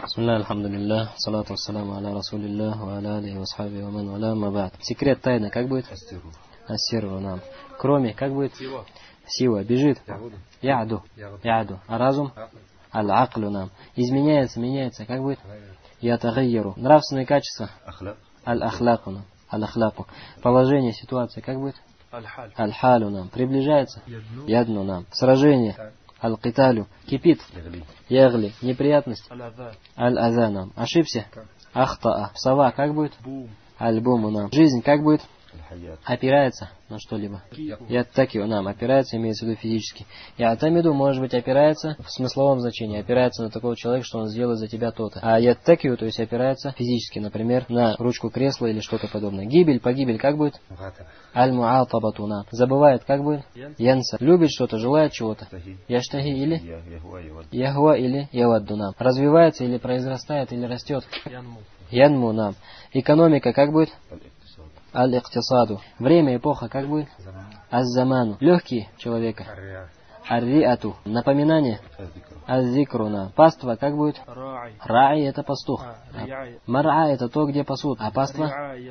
Бисмилля, алхамдулилля, салату вассаламу аля расулилля, ва аля алихи ва асхаби ва ман валя, ма ба'д. Секрет тайны, как будет? Ассирру, нам. Кроме, как будет? Сила. Бежит. Я'ду. А разум? Аль-аклю, нам. Изменяется, меняется, как будет? Ятагайяру. Нравственные качества? Аль-ахляку, нам. Аль-ахляку. Положение, ситуация, как будет? Аль-халю, нам. Приближается? Ядну, нам. Сражение? Аль-киталю. Кипит? Ягли. Неприятность? Аль-аза, нам. Ошибся? Ахтаа. Сова, как будет? Аль-буму, нам. Жизнь, как будет? Опирается на что-либо. Яттакиу, нам. Опирается, имеется в виду физически. Ятамиду, может быть, опирается в смысловом значении. Опирается на такого человека, что он сделает за тебя то-то. А яттакиу, то есть опирается физически, например, на ручку кресла или что-то подобное. Гибель, погибель, как будет? Аль-муатабату, нам. Забывает, как будет? Янса. Любит что-то, желает чего-то. Яштахи или? Ягва или явадду, нам. Развивается или произрастает, или растет. Янму, нам. Экономика, как будет? Аль-иктисаду. Время, эпоха, как будет? Аз-заману. Легкий человека. Ар-риату. Напоминание. Az-зикруна. Паства, как будет? Ра'i это пастух. Мар'a это то, где пасут. А паства?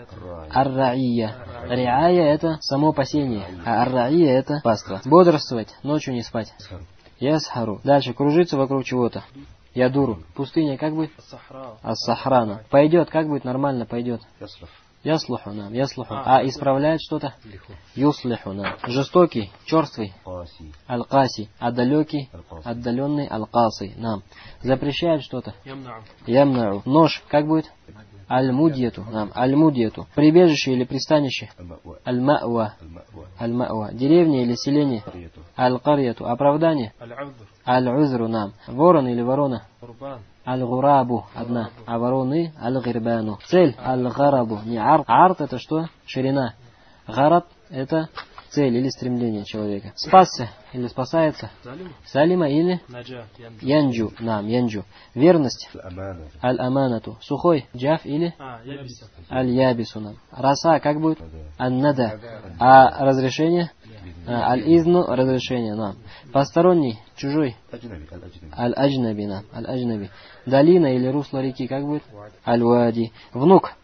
Ар-ра'ия. Ри'ая это само пасение. А ар-ра'ия это паства. Бодрствовать, ночью не спать. Ясхару. Дальше кружиться вокруг чего-то. Ядуру. Пустыня, как будет? Ас-сахрана. Пойдет, как будет? Нормально пойдет. Яслуху, нам, яслуху. А исправляет что-то? Юслиху, нам. Жестокий, черствый. Аль-каси. А далекий, отдаленный, аль-каси, нам. Запрещает что-то? Ямнау. Нож, как будет? Аль-мудьету, нам. Аль-мудьету. Прибежище или пристанище? Аль-ма'ва. Аль-ма'ва. Деревня или селение? Аль-карьяту. Оправдание? Аль-узру, нам. Ворон или ворона? Аль-гурабу, одна, а вороны аль-гирбану. Цель аль-гарабу, не арт. Арт это что? Ширина. Гараб это цель или стремление человека. Спасся или спасается. Салима или янджу, нам, янджу. Верность. Аль-аманату. Сухой. Джаф или аль-ябису, нам. Раса, как будет? Ан-нада. А разрешение? Аль-изну, разрешение, нам. Посторонний, чужой. Аль-аджнаби, нам. Аль-аджнаби. Долина или русло реки, как будет? Аль-вади. Внук.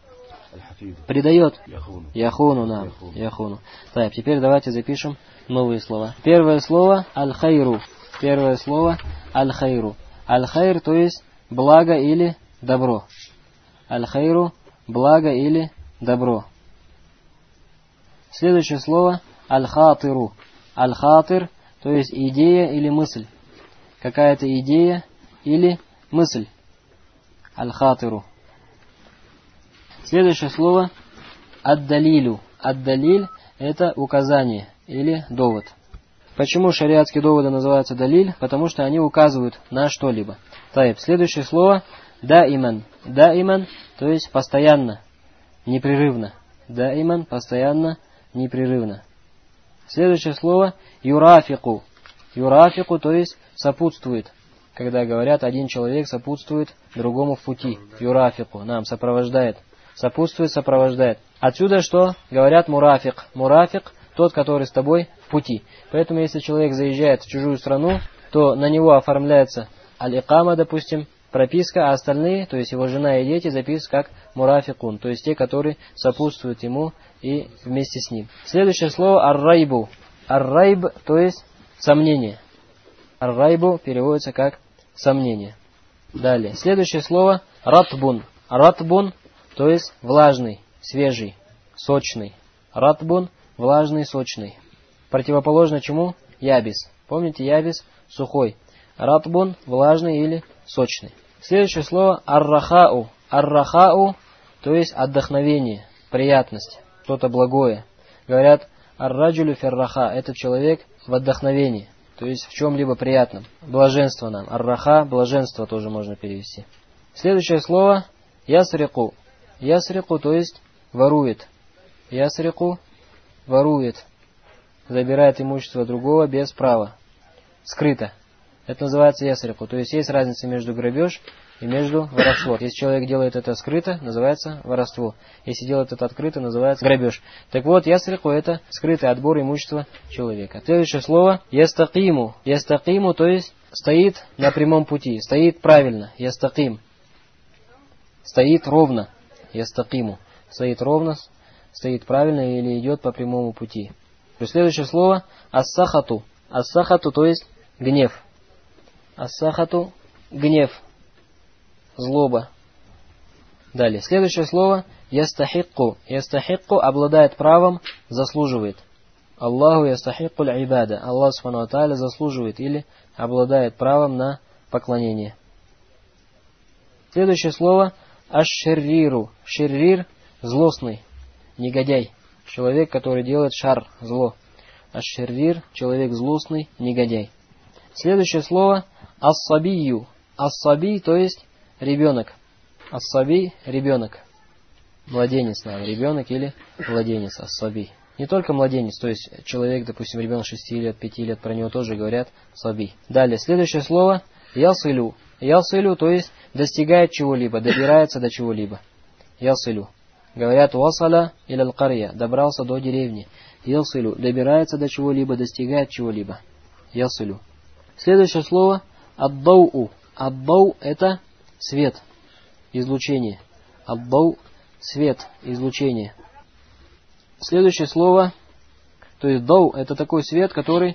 Предает. Яхуну, нам. Яхуну. Так, теперь давайте запишем новые слова. Первое слово аль-хайру. Первое слово аль-хайру. Аль-хайр, то есть благо или добро. Аль-хайру, благо или добро. Следующее слово аль-хатиру. Аль-хатир, то есть идея или мысль. Какая-то идея или мысль. Аль-хатиру. Следующее слово ад-далилю. Ад-далиль это указание или довод. Почему шариатские доводы называются далиль? Потому что они указывают на что-либо. Так, следующее слово даиман. Даиман, то есть постоянно, непрерывно. Даиман, постоянно, непрерывно. Следующее слово юрафику. Юрафику, то есть сопутствует. Когда говорят, один человек сопутствует другому в пути. Юрафику, нам сопровождает. Сопутствует, сопровождает. Отсюда что? Говорят мурафик. Мурафик, тот, который с тобой в пути. Поэтому, если человек заезжает в чужую страну, то на него оформляется аль-икама, допустим, прописка, а остальные, то есть его жена и дети, записываются как мурафикун, то есть те, которые сопутствуют ему и вместе с ним. Следующее слово ар-райбу. Ар-райб, то есть сомнение. Ар-райбу переводится как сомнение. Далее. Следующее слово ратбун. Ратбун, то есть влажный, свежий, сочный. Ратбун, влажный, сочный. Противоположно чему? Ябис. Помните, ябис сухой. Ратбун, влажный или сочный. Следующее слово ар-рахау. Ар-рахау, то есть отдохновение, приятность, что-то благое. Говорят ар-раджулю фир-раха. Этот человек в отдохновении, то есть в чем-либо приятном. Блаженство нам. Ар-раха, блаженство тоже можно перевести. Следующее слово ясрику. Ясрику, то есть ворует. Ясрику, ворует. Забирает имущество другого без права. Скрыто. Это называется ясрику. То есть есть разница между грабеж и между воровством. Если человек делает это скрыто, называется воровство. Если делает это открыто, называется грабеж. Так вот, ясрику это скрытый отбор имущества человека. Следующее слово ястакиму. Ястакиму, то есть стоит на прямом пути, стоит правильно. Ястаким. стоит ровно. Ястакиму. Стоит ровно, стоит правильно или идет по прямому пути. Следующее слово ас-сахату. Ас-сахату, то есть гнев. Ас-сахату — гнев, злоба. Далее. Следующее слово ястахикку. Ястахикку обладает правом, заслуживает. Аллаху ястахикку аль-ибада. Аллах субхану ва тааля заслуживает или обладает правом на поклонение. Следующее слово аш-шерриру. Шеррир — злостный, негодяй. Человек, который делает шар, зло. Аш-шеррир — человек злостный, негодяй. Следующее слово ас-сабию. Ас-саби, то есть ребенок. Ас-саби — ребенок. Младенец, ребенок или младенец. Ас-саби. Не только младенец, то есть человек, допустим, ребенок 6 лет, 5 лет, про него тоже говорят саби. Далее, следующее слово ясилю. Ясилю, то есть достигает чего-либо, добирается до чего-либо. Ясилю. Говорят васаля или аль-карья, добрался до деревни. Ясилю, добирается до чего-либо, достигает чего-либо. Ясилю. Следующее слово ад-дау. Ад-дау — это свет, излучение. Ад-дау — свет, излучение. Следующее слово, то есть дау — это такой свет, который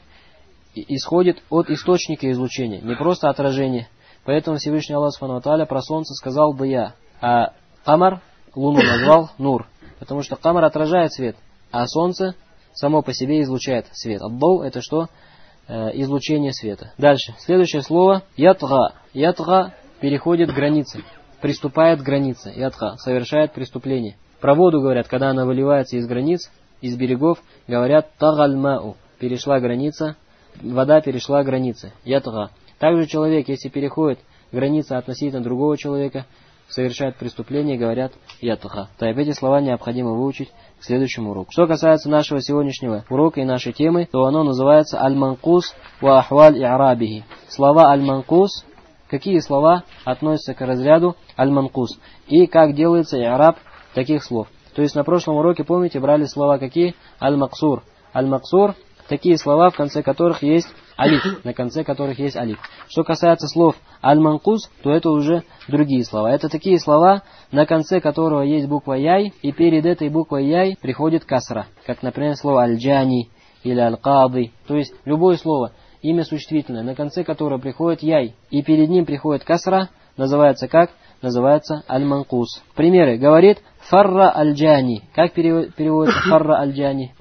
исходит от источника излучения, не просто отражение. Поэтому Всевышний Аллах субхану ва тааля про солнце сказал дия, а камар, луну, назвал нур, потому что камар отражает свет, а солнце само по себе излучает свет. Ад-дау — это что? Излучение света. Дальше. Следующее слово ятга. Ятга переходит границы, приступает к границе. Ятга совершает преступление. Про воду говорят, когда она выливается из границ, из берегов, говорят тагальмау. Перешла граница, вода перешла границы. Ятга. Также человек, если переходит границы относительно другого человека, совершает преступление, говорят ятга. Так, эти слова необходимо выучить к следующему уроку. Что касается нашего сегодняшнего урока и нашей темы, то оно называется аль-манкус ва ахваль и'рабихи. Слова аль-манкус, какие слова относятся к разряду аль-манкус и как делается и'раб таких слов. То есть на прошлом уроке, помните, брали слова какие? Аль-максур. Аль-максур — такие слова, в конце которых есть алиф, на конце которых есть алиф. Что касается слов аль-манкус, то это уже другие слова. Это такие слова, на конце которого есть буква яй, и перед этой буквой яй приходит касра. Как, например, слово аль-джани или аль-кады. То есть любое слово, имя существительное, на конце которого приходит яй, и перед ним приходит касра, называется как? Называется аль-манкус. Примеры. Говорит фарра аль-джани. Как переводится фарра аль-джани?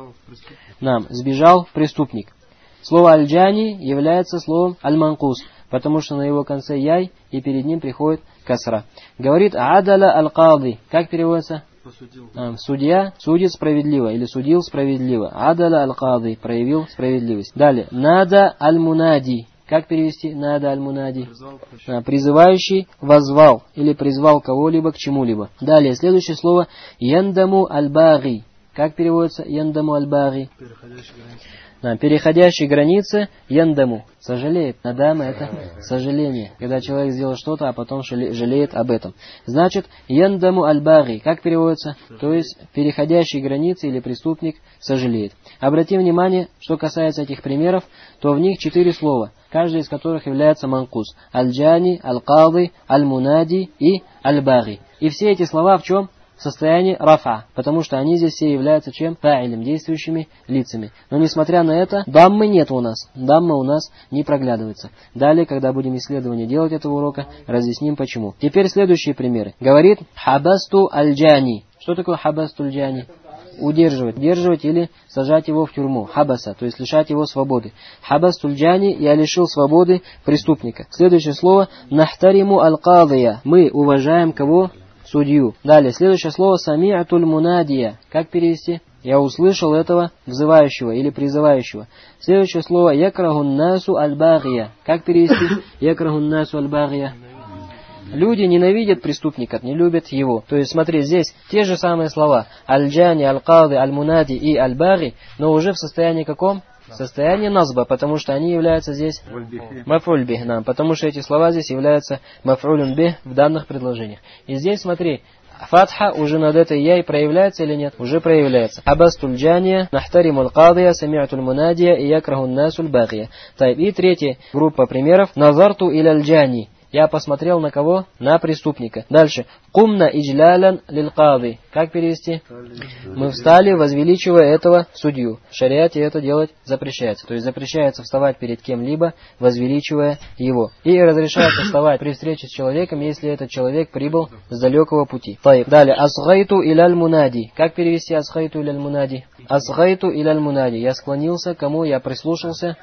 Сбежал преступник. Слово аль-джани является словом аль-манкус, потому что на его конце яй, и перед ним приходит касра. Говорит адаля аль-кады. Как переводится? Судья судит справедливо или судил справедливо. Адаля аль-кады. Проявил справедливость. Далее. Нада аль-мунади. Как перевести нада аль-мунади? Призывающий воззвал или призвал кого-либо к чему-либо. Далее, следующее слово яндаму аль-баги. Как переводится яндаму аль-баги? Переходящий границы яндаму. Сожалеет. Надама — это сожаление. Когда человек сделал что-то, а потом жалеет об этом. Значит, яндаму аль-баги. Как переводится? То есть, переходящий границы или преступник сожалеет. Обратим внимание, что касается этих примеров, то в них 4 слова, каждый из которых является манкус. Аль-джани, аль-кады, аль-мунади и аль-баги. И все эти слова в чем? В состоянии рафа, потому что они здесь все являются чем? Фаилем, действующими лицами. Но несмотря на это, даммы нет у нас. Дамма у нас не проглядывается. Далее, когда будем исследование делать этого урока, разъясним почему. Теперь следующие примеры. Говорит хабасту аль-джани. Что такое хабасту аль-джани? Удерживать, держать или сажать его в тюрьму. Хабаса, то есть лишать его свободы. Хабасту аль-джани, я лишил свободы преступника. Следующее слово нахтариму аль-кадия. Мы уважаем кого? Судью. Далее, следующее слово сами'атуль мунадия. Как перевести? Я услышал этого взывающего или призывающего. Следующее слово якрахун насу аль-багия. Как перевести? Якрахун насу аль-багия. Люди ненавидят преступника, не любят его. То есть, смотри, здесь те же самые слова. Аль-джани, аль-кады, аль-мунади и аль-баги, но уже в состоянии каком? В состоянии назба, потому что они являются здесь маф'уль бих, потому что эти слова здесь являются маф'улюн бих в данных предложениях. И здесь, смотри, фатха уже над этой яй проявляется или нет? Уже проявляется. Абастуль джания, нахтаримуль кадия, сами'атуль мунадия и якрахун насуль багия. И третья группа примеров. Назарту иляль джани. Я посмотрел на кого? На преступника. Дальше. Кумна иджлялян лил кади. Как перевести? Мы встали, возвеличивая этого судью. В шариате это делать запрещается. То есть запрещается вставать перед кем-либо, возвеличивая его. И разрешается вставать при встрече с человеком, если этот человек прибыл с далекого пути. Далее. Асгайту иляль мунади. Как перевести асгайту иляль мунади? Асгайту иляль мунади. Я склонился, кому я прислушался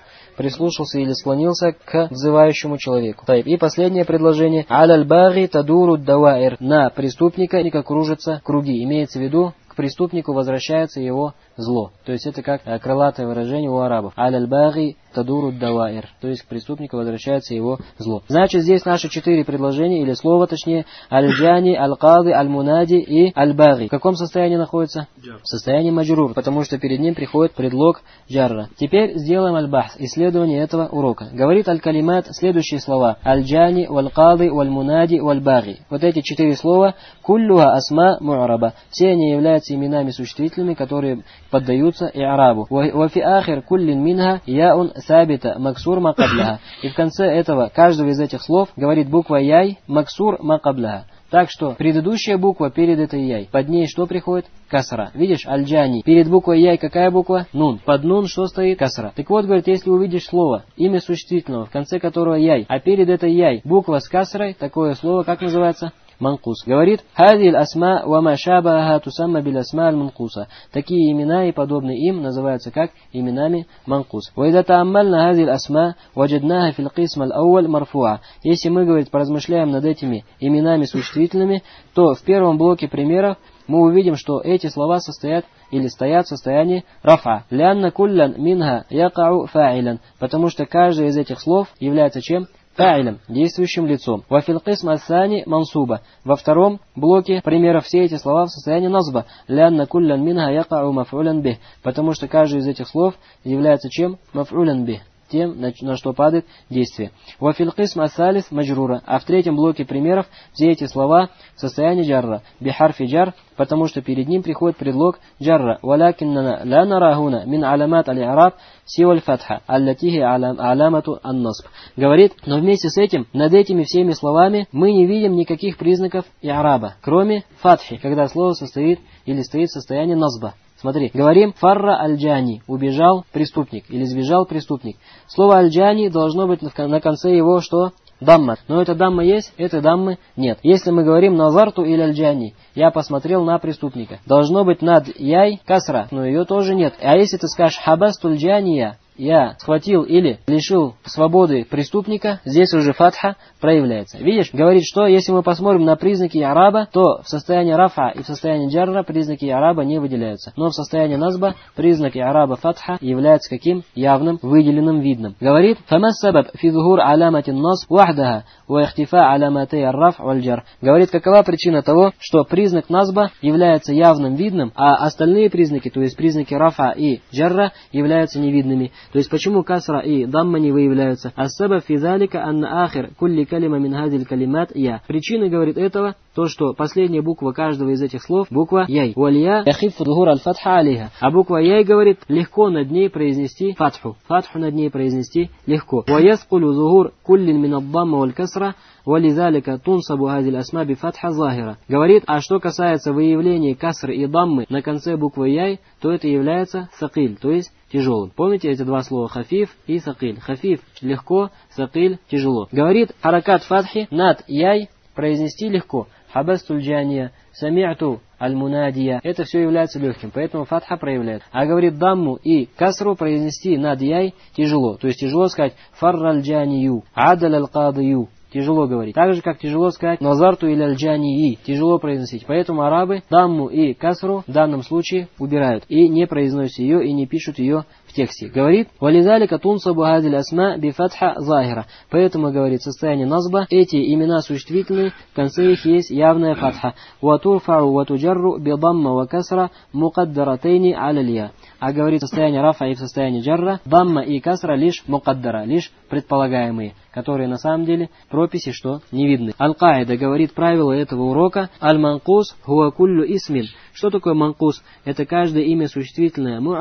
или склонился к взывающему человеку. И последнее предложение. Аляль баги тадуру даваир. На преступника кружатся круги. Имеется в виду, к преступнику возвращается его зло. То есть это как крылатое выражение у арабов. Аляль баги тадуру даваир. То есть к преступнику возвращается его зло. Значит, здесь наши 4 предложения, или слова точнее. Аль-джани, аль-кади, аль-мунади и аль-баги. В каком состоянии находится? В состоянии маджрур, потому что перед ним приходит предлог джарра. Теперь сделаем аль-бахс, исследование этого урока. Говорит аль-калимат следующие слова. Аль-джани, валь-кади, валь-мунади, валь-баги. Вот эти 4 слова. Куллюха асма му'раба. Все они являются именами существительными, которые поддаются и'рабу. Ва фи ахир куллин минха яун сабита максур макабляха. И в конце этого, каждого из этих слов, говорит буква яй максур макабляха. Так что предыдущая буква перед этой яй. Под ней что приходит? Касра. Видишь, аль-джани. Перед буквой яй какая буква? Нун. Под нун что стоит? Касра. Так вот, говорит, если увидишь слово, имя существительного, в конце которого яй, а перед этой яй буква с касрой, такое слово как называется? Манкус. Говорит, «Хадиль асма ва ма шабаха тусамма бил асма аль-манкуса». Такие имена и подобные им называются как именами манкус. «Ва ида тааммальна хадиль асма ваджаднаха фил кисм аль-ауаль марфуа». Если мы, говорит, поразмышляем над этими именами существительными, то в первом блоке примеров мы увидим, что эти слова состоят или стоят в состоянии рафа. «Лянна куллян минха якау фа'iлян». Потому что каждый из этих слов является чем? Фа'илем, действующим лицом. Вафил кисм ас-сани мансуба. Во втором блоке примеров все эти слова в состоянии назба. Лянна куллян минха якау маф'улян бих. Потому что каждый из этих слов является чем? Маф'улян бих. Тем, на что падает действие. Вафил кисм ас-салис маджрура. А в третьем блоке примеров все эти слова в состоянии джарра. Бихарфи джар, потому что перед ним приходит предлог джарра. Валякиннана ла нарахуна мин аламат аль-и'раб сиваль фатха, аллатихи аламату ан-насб. Говорит, но вместе с этим, над этими всеми словами мы не видим никаких признаков и'раба, кроме фатхи, когда слово состоит или стоит в состоянии назба. Смотри, говорим фарра аль-джани, убежал преступник или сбежал преступник. Слово аль-джани должно быть на конце его что? Дамма. Но эта дамма есть, этой даммы нет. Если мы говорим назарту или аль-джани, я посмотрел на преступника, должно быть над яй касра, но ее тоже нет. А если ты скажешь хабастуль джания, я схватил или лишил свободы преступника, здесь уже фатха проявляется. Видишь, говорит, что если мы посмотрим на признаки араба, то в состоянии рафа и в состоянии джарра признаки араба не выделяются. Но в состоянии назба признаки араба фатха являются каким? Явным, выделенным, видным. Говорит, фама сабаб фи зухур аламатин насб вахдаха ва ихтифа аламатей ар-раф валь джар. Говорит, какова причина того, что признак назба является явным, видным, а остальные признаки, то есть признаки рафа и джарра, являются невидными. То есть почему касра и дамма не выявляются? Ас-сабаб фи залика анна ахир кулли калима мин хазиль калимат я. Причина, говорит, этого то, что последняя буква каждого из этих слов буква яй. Валия яхиф зухур аль-фатха алейха. А буква яй, говорит, легко над ней произнести фатху. Фатху над ней произнести легко. Ва яскулу зухур куллин мин ад-дамма валь касра. Вализалика тунсабу хазиль асма би фатха захира. Говорит, а что касается выявления касры и даммы на конце буквы яй, то это является сакиль, то есть тяжелым. Помните эти два слова хафиф и сакиль? Хафиф легко, сакиль тяжело. Говорит, харакат фатхи над яй произнести легко. Хабастуль джания, сами'ту аль-мунадия. Это все является легким, поэтому фатха проявляет. А говорит, дамму и касру произнести над яй тяжело. То есть тяжело сказать фарраль джанию, адаль аль-кадию. Тяжело говорить. Так же, как тяжело сказать назарту или аль-джании. Тяжело произносить. Поэтому арабы дамму и касру в данном случае убирают. И не произносят ее, и не пишут ее в тексте. Говорит, вализалика тунсабу хазиль асма би фатха захира. Поэтому, говорит, состояние назба, эти имена существительные, в конце их есть явная фатха. Ватурфау ватуджарру би дамма ва касра мукаддаратейни алялья. А говорит, состояние рафа и в состоянии джарра, дамма и касра лишь мукаддара, лишь предполагаемые, которые на самом деле прописи, что не видны. Аль-Каида говорит правило этого урока, аль-манкус хуа куллю исмин. Что такое манкус? Это каждое имя существительное му'араб,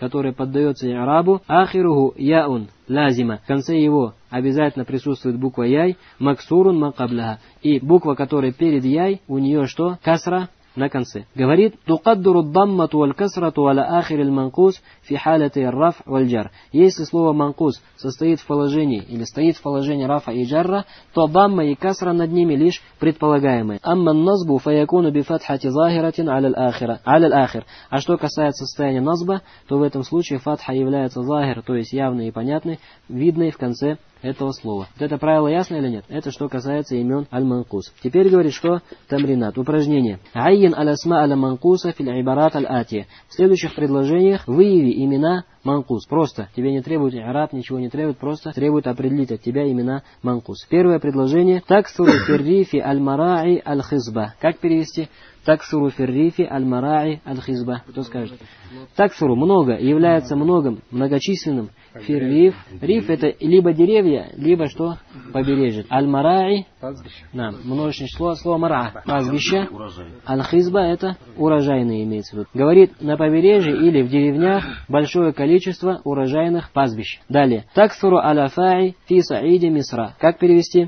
который поддается i'рабу, ахируху яун лазима. В конце его обязательно присутствует буква яй, максурун макабляха. И буква, которая перед яй, у нее что? Касра на конце. Говорит, тукаддуру даммату валь касрату аля ахирил манкус фи халати раф валь джар. Если слово манкус состоит в положении или стоит в положении рафа и джарра, то дамма и касра над ними лишь предполагаемые. Амма назбу фаякуну би фатхати захиратин аля ахир. А что касается состояния назба, то в этом случае фатха является захир, то есть явный и понятный, видный в конце этого слова. Вот это правило ясно или нет? Это что касается имен аль-манкус. Теперь говорит, что тамринат, упражнение. Айин алясма аля-манкуса фил ибарат аль-атия. В следующих предложениях выяви имена манкус. Просто. Тебе не требует i'раб, ничего не требует, просто требует определить от тебя имена манкус. Первое предложение. Таксуру фиррифи аль-мараи аль-хизба. Как перевести? Таксуру фиррифи аль-мараи аль-хизба. Кто скажет? Таксуру много, является многим, многочисленным. Фирриф. Риф это либо деревья, либо что? Побережье. Аль-мараи. Множественное число. Слово мара. Пастбище. Аль-хизба это урожайные имеется в виду. Говорит, на побережье или в деревнях большое количество урожайных пастбищ. Далее. Таксуру аляфаи фи саиди мисра. Как перевести?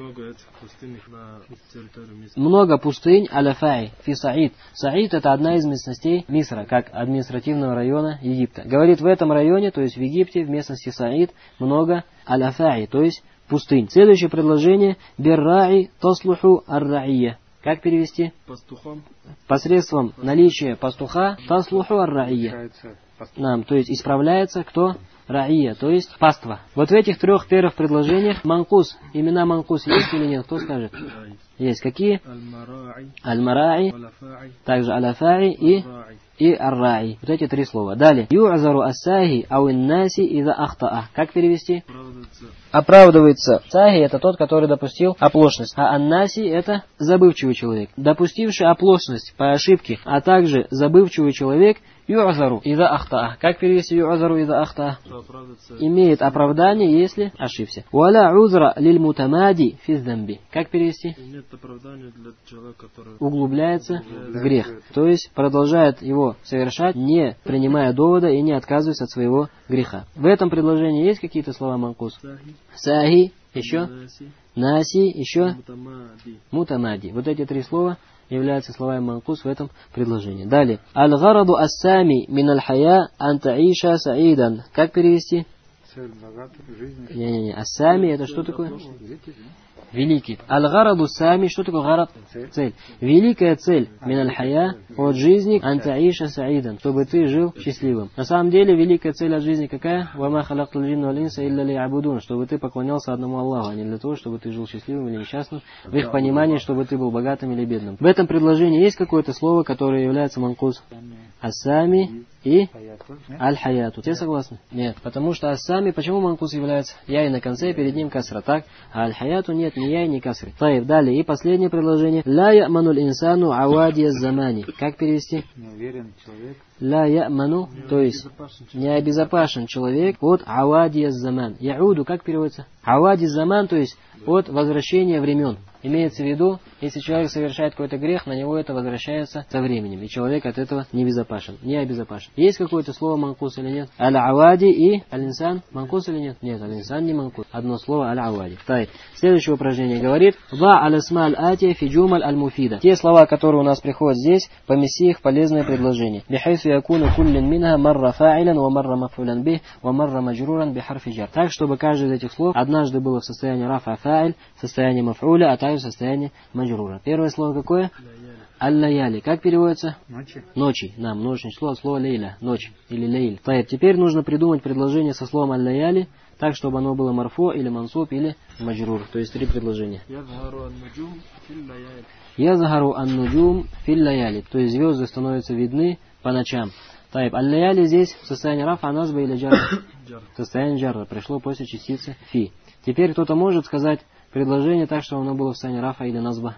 Много пустынь аляфаи фи саид. Саид это одна из местностей Мисра, как административного района Египта. Говорит, в этом районе, то есть в Египте, в местности Саид, много аляфаи, то есть пустынь. Следующее предложение. Берраи таслуху ар-раия. Как перевести? Пастухом. Посредством наличия пастуха таслуху ар-раия. То есть исправляется кто? Раия, то есть паства. Вот в этих трех первых предложениях манкус, имена манкус есть или нет? Кто скажет? Есть. Какие? Аль-мараи, также аляфаи и ар-раи. Вот эти три слова. Далее. Ю'азару ас-сахи ау ин-наси иза ахтаа. Как перевести? Оправдывается. Сахи это тот, который допустил оплошность. А ан-наси это забывчивый человек. Допустивший оплошность по ошибке, а также забывчивый человек ю'азару иза ахтаа. Как перевести ю'азару иза ахтаа? Имеет оправдание, если ошибся. Валя узра лиль мутамади фи замби. Как перевести? Нет оправдания для человека, который углубляется в грех. То есть продолжает его совершать, не принимая довода и не отказываясь от своего греха. В этом предложении есть какие-то слова манкус? Сахи, еще? Наси, еще? Мутамади. Вот эти три слова являются словами манкус в этом предложении. Далее. Аль-гараду ас-сами мин аль-хая ан таиша саидан. Как перевести? Цель богатой жизни. Ас-сами это что такое? Великий. Аль-гараду сами, что такое гарад? Цель. Великая цель мин аль-хая от жизни ан таиша саидан, чтобы ты жил счастливым. На самом деле великая цель от жизни какая? Вама халактул джинна валь инса илля ли'абудун, чтобы ты поклонялся одному Аллаху, а не для того, чтобы ты жил счастливым или несчастным, в их понимании, чтобы ты был богатым или бедным. В этом предложении есть какое-то слово, которое является манкус? Асами и аль-хаяту. Все согласны? Нет. Потому что асами, почему манкус является? Я и на конце, перед ним касра, так? А аль-хаяту нет, ни я, ни касры. Таиб, далее. И последнее предложение. Ла я'мануль инсану авадия замани. Как перевести? Неуверенный человек. Ла я'ману, то есть не обезопасен человек от авадия заман. Яуду, как переводится? Авади заман, то есть от возвращения времен. Имеется в виду, если человек совершает какой-то грех, на него это возвращается со временем, и человек от этого не безопасен, не обезопасен. Есть какое-то слово манкус или нет? Аль-авади и аль-инсан манкус или нет? Нет, аль-инсан не манкус. Одно слово аль-авади. Следующее упражнение говорит: «Ва аль-асма аль-атия фи джумаль аль-муфида». Те слова, которые у нас приходят здесь, помеси их в полезное предложение. Бихайсу якуну куллин минха марра фа'iлян ва марра маф'улян бих ва марра маджруран бихарфи джар. Так, чтобы каждый из этих слов однажды было в состоянии рафа фа'иль, в состоянии маф'уля, а также в состоянии маджрура. Первое слово какое? Аль-лаяли. Как переводится? Ночи. Ночи. Множественное число от слова лейля. Ночь. Или лейль. Теперь нужно придумать предложение со словом аль-лаяли, так, чтобы оно было марфо, или мансуб, или маджрур. То есть три предложения. Язгару ан-нуджум фил-лаяли. То есть звезды становятся видны по ночам. Аль-лаяли здесь в состоянии рафа, назба или джарра? Состояние джарра. Пришло после частицы фи. Теперь кто-то может сказать предложение так, чтобы оно было в состоянии рафа или назба.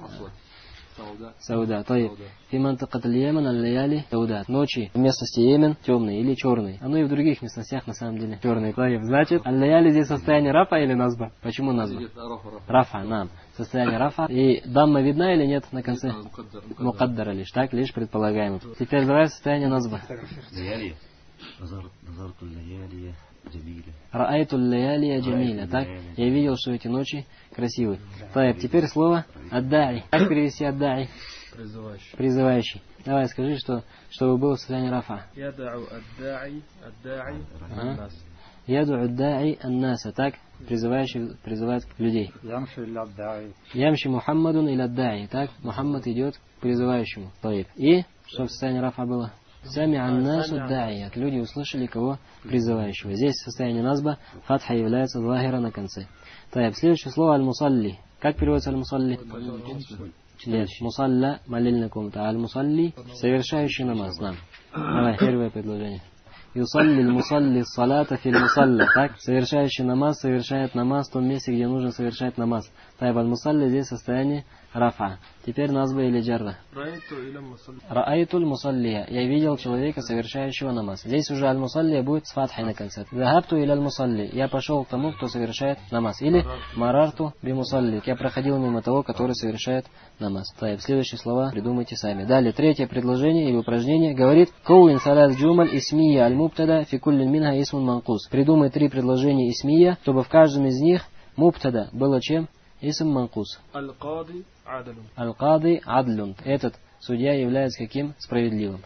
Сауда. Фимантакат аль-Йемен аль-Лаяли сауда. Ночи в местности Йемен темные или черные. Оно и в других местностях на самом деле черные. Значит, аль-Лаяли здесь состояние рафа или назба? Почему назба? Рафа, состояние рафа. И дамма видна или нет на конце? Мукаддара лишь, так, лишь предполагаемо. Теперь давай состояние назба. Раайту лляли джамиля. Так? Я видел, что эти ночи красивые. Так, теперь слово аддаи. Как перевести аддаи? Призывающий. Призывающий. Давай, скажи, чтобы было состояние рафа. Ядау аддаи аннас. Ядау аддаи аннаса. Так? Призывающий призывает людей. Ямши Мухаммадун или аддаи. Так? Мухаммад идет к призывающему. И что в состоянии рафа было? Сами аннасу даият. Люди услышали кого? Призывающего. Здесь состояние назба фатха является захира на конце. Так, следующее слово аль-мусалли. Как переводится аль-мусалли? Мусалля молильная комната. Аль-мусалли совершающий намаз. Давай, первое предложение. Юсалли аль-мусалли салата фил мусалля. Так, совершающий намаз совершает намаз в том месте, где нужно совершать намаз. Так, аль-мусалли здесь состояние рафа. Теперь назба или джарра. Раайтуль мусаллия. Я видел человека, совершающего намаз. Здесь уже аль-мусаллия будет с фатхой на конце. Захабту или аль-мусалли. Я пошел к тому, кто совершает намаз. Или марарту би мусалли. Я проходил мимо того, который совершает намаз. Так, следующие слова придумайте сами. Далее, третье предложение или упражнение говорит кауин салат джумаль исмия аль-мубтада фи куллин минха исмун манкус. Придумай 3 предложения исмия, чтобы в каждом из них мубтада было чем? Исм манкус. Аль-Кади адлун. Аль-Кади адлун. Этот судья является каким? Справедливым.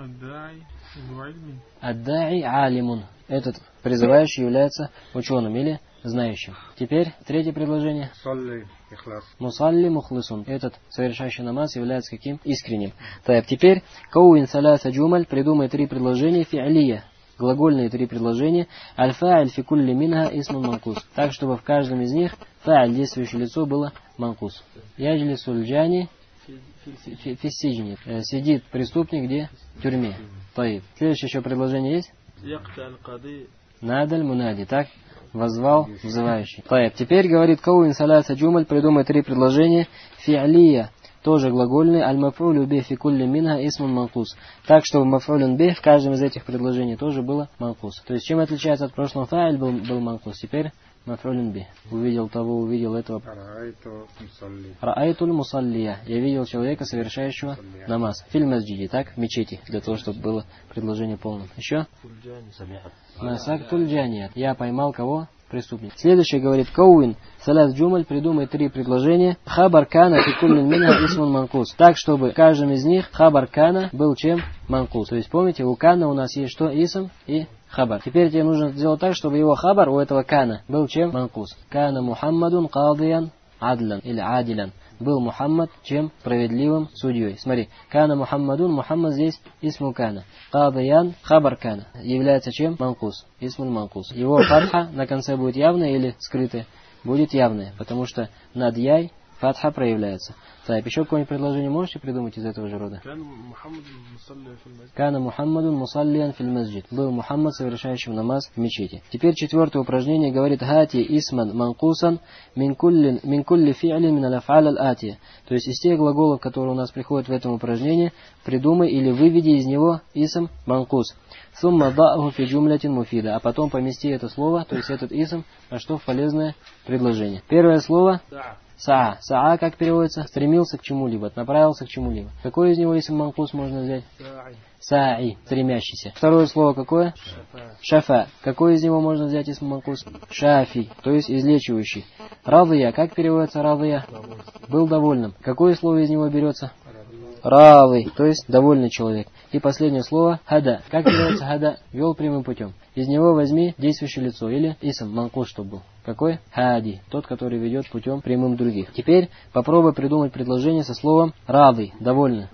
Аддаи алимун. Этот призывающий является ученым или знающим. Теперь третье предложение. Мусалли мухлисун. Этот совершающий намаз является каким? Искренним. Так, теперь кауин саласа джумаль. Придумай 3 предложения фи'лия. Глагольные 3 предложения. Аль-фа'иль фи кулли минха исмун манкус. Так, чтобы в каждом из них фа'иль, действующее лицо, было манкус. Яджлисуль джани фи сиджни. Сидит преступник где? В тюрьме. Таиб. Следующее еще предложение есть? Надаль мунади. Так? Возвал взывающий. Таиб. Теперь говорит кауин саласа джумаль. Придумай 3 предложения фи'лия. Тоже глагольный аль-маф'улю бих фи кулли минха исмун манкус. Так, чтобы маф'улюн бих в каждом из этих предложений тоже было манкус. То есть, чем отличается от прошлого фа'иль был манкус. Теперь маф'улюн бих. Увидел того, увидел этого. Раайтуль мусаллия. Я видел человека, совершающего намаз. Филь масджиди. Так, в мечети. Для того, чтобы было предложение полным. Еще? Масактуль джаният. Я поймал кого? Преступник. Следующее говорит кауин салат джумаль. Придумай 3 предложения. Хабар кана фи куллин минха исмун манкус. Так, чтобы в каждом из них хабар кана был чем? Манкус. То есть, помните, у кана у нас есть что? Исм и хабар. Теперь тебе нужно сделать так, чтобы его хабар у этого кана был чем? Манкус. Кана Мухаммадун кадиян адлян или адилян. Был Мухаммад чем? Справедливым судьей. Смотри, кана Мухаммадун, Мухаммад здесь исму кана. Кадиян, хабар кана. Является чем? Манкус. Исмун манкус. Его фатха на конце будет явная или скрытая? Будет явная, потому что над яй фатха проявляется. Так, еще какое-нибудь предложение можете придумать из этого же рода? Кана Мухаммадун мусаллиян фил масджид. Был Мухаммад, совершающим намаз в мечети. Теперь 4-е упражнение говорит хати исман манкусан мин кулли фи'ли мин аль-аф'аль аль-атия. То есть из тех глаголов, которые у нас приходят в этом упражнении, придумай или выведи из него исм манкус. Сумма ба'ху фи джумлятин муфида. А потом помести это слово, то есть этот исм, в полезное предложение. Первое слово саа. Саа как переводится? Стремился к чему-либо, направился к чему-либо. Какой из него исм манкус можно взять? Са'i, стремящийся. Второе слово какое? Шафа. Какой из него можно взять исм манкус? Шафи, то есть излечивающий. Радия. Как переводится радия? Был довольным. Какое слово из него берется? Равый, то есть довольный человек. И последнее слово хада. Как переводится хада? Вел прямым путем. Из него возьми действующее лицо или исм манкус, чтобы был. Какой? Хади, тот, который ведет путем прямым других. Теперь попробуй придумать предложение со словом радый, довольный.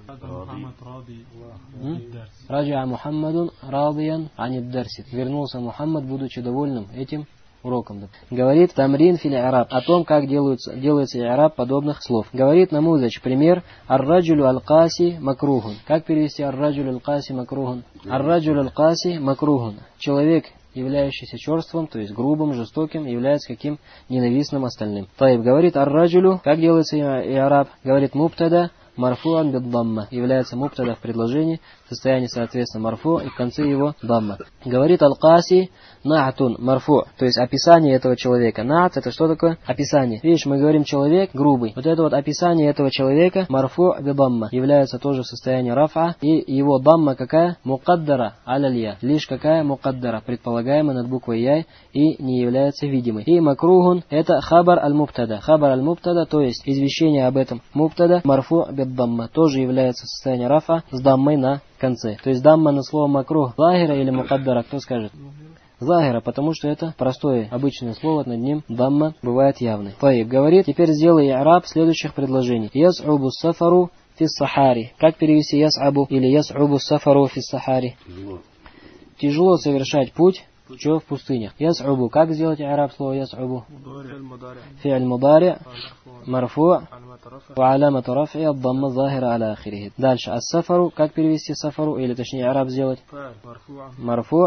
Раджа Мухаммадун радиян аниддарси. Вернулся Мухаммад, будучи довольным этим уроком. Говорит тамрин фил араб, о том, как делается араб подобных слов. Говорит намузач, пример, ар-раджулю аль-каси макрухун. Как перевести ар-раджулю аль-каси макрухун? Ар-раджулю аль-каси макрухун. Человек, являющийся черством, то есть грубым, жестоким, является каким? Ненавистным остальным. Таиб говорит ар-раджулю, как делается и араб? Говорит мубтада марфуан биддамма, является мубтада в предложении, в состоянии, соответственно, марфу, и в конце его дамма. Говорит Аль-Каси, на'атун марфу, то есть описание этого человека. На'ат — это что такое? Описание. Видишь, мы говорим человек грубый. Вот это вот описание этого человека, марфу биддамма, является тоже в состоянии рафа, и его дамма какая? Мукаддара аль-я. Лишь какая? Мукаддара, предполагаемая над буквой яй, и не является видимой. И макругун — это хабар аль-мубтада. Хабар аль-мубтада, то есть извещение об этом мубтада, марфу биддамма, тоже является в состоянии рафа с даммой на конце. То есть дамма на слово макрух захира или мукаддара, кто скажет? Захира, потому что это простое, обычное слово, над ним дамма бывает явной. Таиб говорит, теперь сделай и'раб следующих предложений. Яс'убу сафару фи сахари. Как перевести яс'абу или яс'убу сафару фи сахари? Тяжело совершать путь. Что в пустынях? Яс'убу. Как сделать и'раб слово яс'убу? Фи'ль мудари, марфу, ва аламату раф'i ад-дамма захира аля ахирихи. Дальше. Ас-сафару. Как перевести сафару? Или точнее и'раб сделать? Марфу.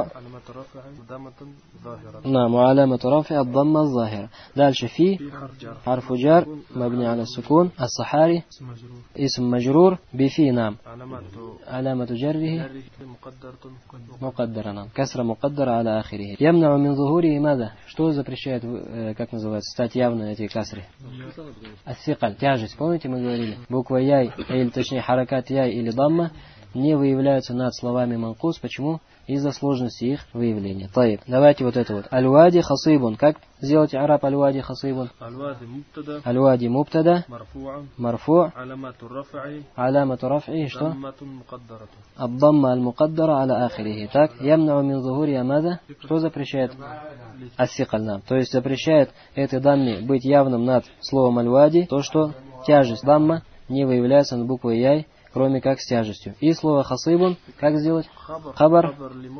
Нам, ва аламату раф'i ад-дамма захира. Дальше. Фи. Харфу джар. Мабни аля сукун. Ас-сахари. Исм маджрур. Бифи нам. Аламату джаррихи. Мукаддара нам. Касра мукаддара аля ахирихи. Ямнау мин зухури мада. Что запрещает, как называется, стать явно эти касры? Ас-сикаль, тяжесть. Помните, мы говорили? Буква яй, или точнее харакат яй или дамма не выявляются над словами манкус. Почему? Из-за сложности их выявления. Таиб. Давайте вот это вот. Аль-вади хасибун. Как сделать араб аль-вади хасибун? Аль-вади мубтада. Марфу. Аламату раф'i. Что? Ад-дамма аль-мукаддара аля ахирихи. Так. Ямнау мин зухури мада. Что запрещает? Ас-сикаль нам. То есть запрещает этой дамме быть явным над словом аль-вади. То, что тяжесть дамма не выявляется над буквой яй, кроме как с тяжестью. И слово хасибун, как сделать? Хабар.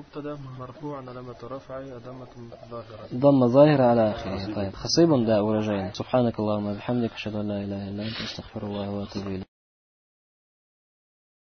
Дамма захира аля ахирихи. Хасибун, да, урожайный. Субханак Аллахумма бихамдик, ашхаду ан ла иляха илля анта, астагфируллаха ва атубу илейх.